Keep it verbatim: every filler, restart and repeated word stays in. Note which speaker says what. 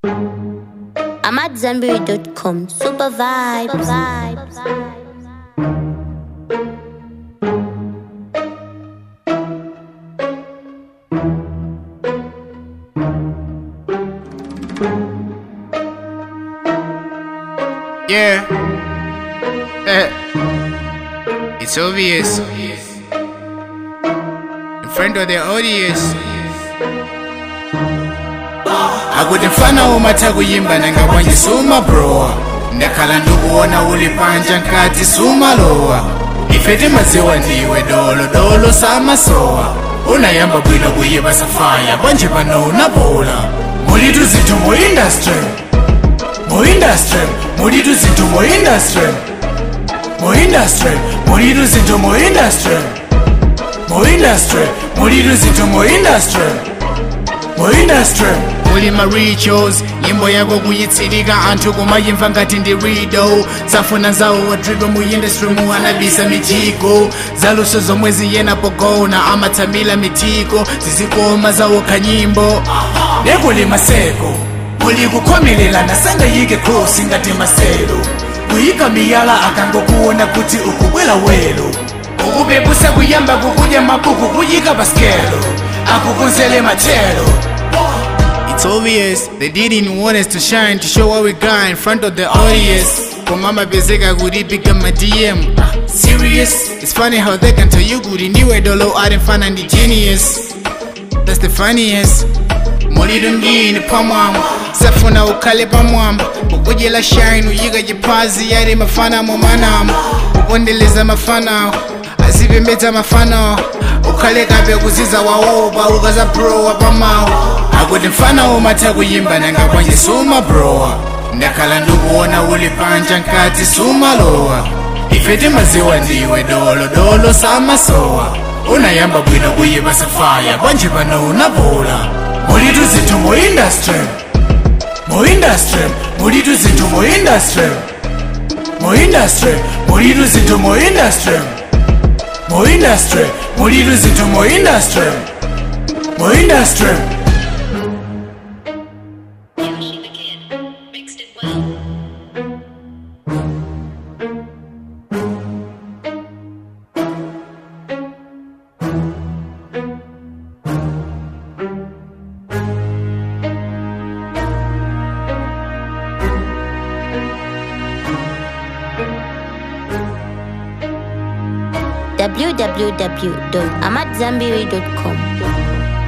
Speaker 1: I'm at Zanberry dot com. Super vibes. Super vibes.
Speaker 2: Yeah, uh, it's obvious in front of the audience. Akudefana umatha kuyimba nangabanye suma bro. Ndakhala ndukuona ulipanja nkati suma lowa. Ifete maziwa ndiwe dolo dolo samasowa. Unayamba bwino kuyiba safaya banje pano unabola. Mulitu zithu mu industry. Mo industry, mulitu zithu mo industry. Mo industry, mulitu zithu mo industry. Mo industry, mulitu zithu mo industry. Mo industry. Mulima rituals, nyimbo yako kuyitsilika anthu kumayimva ngati ndi rido. Safuna zawo wadrigo mu industry muhanabisa mitiko. Zaluso zomwe ziyena pogona amatsamila mitiko. Zizikoma zawo kanyimbo nekulima seko. Muli kukhomelela nasanga yike khosi ngati maselo. Kuyika miyala akangokuona kuti ukubwela welo. Ukubebusa kuyamba kukudya mabuku kuyika baskelo. Akukunzele matelo. It's obvious they didn't want us to shine, to show what we got in front of the audience. Kumama bezeka kuri pick my D M. Serious? It's funny how they can tell you kuri niwe dolo arifana ndi genius. That's the funniest. Mulidu ngini pamwamba safuna ukhale pamwamba ukujela shine uyika jipazi yari mafana momanama ukondeleza mafana azipembedza mafana ukhale kabe kuziza waoba ukaza bro wapamawo akuti mfana umatha kuyimba nangabanye suma bro. Ndakhala ndukuona ulipanja nkati suma lowa. Ifete maziwa ndiwe dolo dolo samasowa. Unayamba bwino kuyiba safaya banje pano unabola. Mulitu zithu mo industry. Mo industry, mulitu zithu mo industry. Mo industry, mulitu zithu mo industry. Mo industry, mulitu zithu mo industry. Mo industry.
Speaker 1: w w w dot amat zanberry dot com